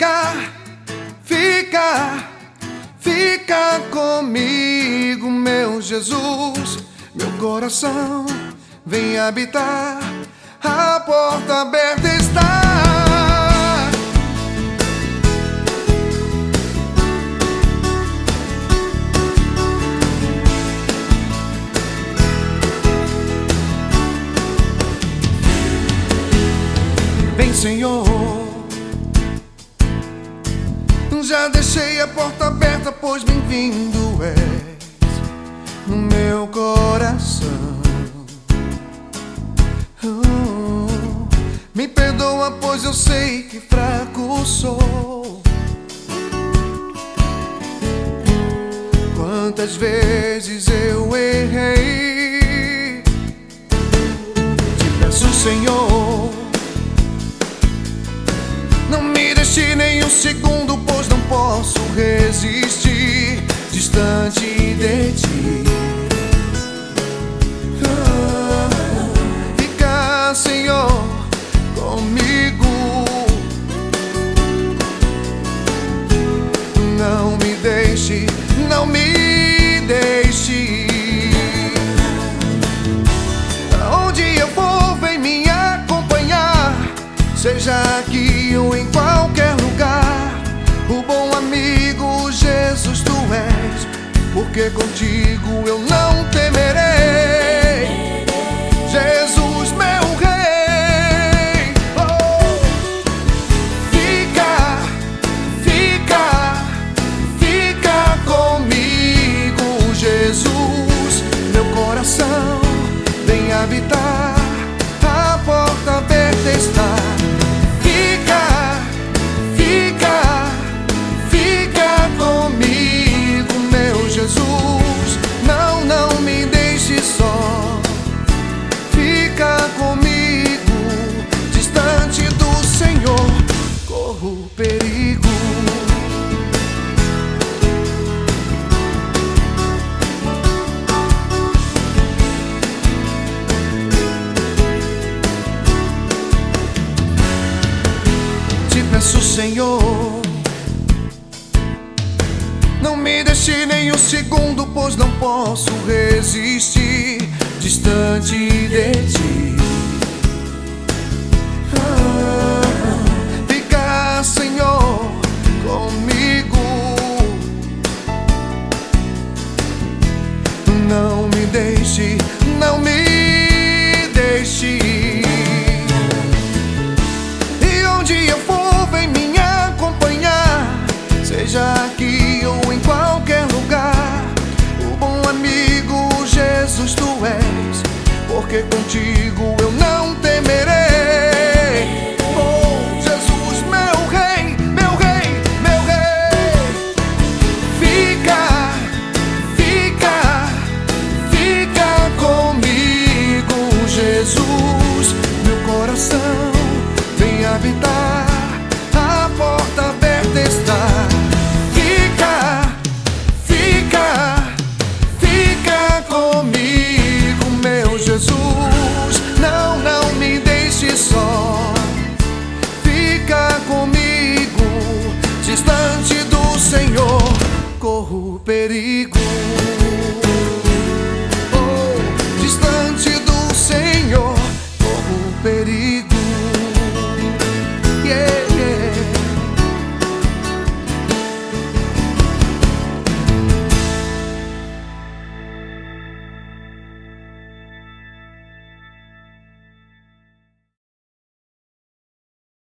Fica comigo, meu Jesus. Meu coração vem habitar, a porta aberta está. Vem, Senhor. Já deixei a porta aberta, pois bem-vindo és no meu coração. Me perdoa, pois eu sei que fraco sou. Quantas vezes eu errei. Te peço, Senhor, não me deixe nem um segundo, pois não posso resistir distante de ti. Fica, Senhor, comigo. Não me deixe, não me deixe. Aonde eu for, vem me acompanhar, seja aqui ou em qualquer lugar. O bom amigo Jesus tu és, porque contigo eu não temerei. Jesus, meu rei. Oh. Fica comigo, Jesus. Meu coração vem habitar, a porta aberta está. Fica comigo, meu Jesus. Não me deixe só. Fica comigo, distante do Senhor, corro perigo. Te peço, Senhor, não me deixe nem um segundo, pois não posso resistir distante de ti. Fica, Senhor, comigo. Não me deixe, não me deixe. E onde eu for, vem me acompanhar, seja aqui ou em qualquer lugar. O bom amigo Jesus tu és, porque contigo eu não temerei. Oh, Jesus, meu rei, meu rei, meu rei. Fica comigo, Jesus. Meu coração vem habitar,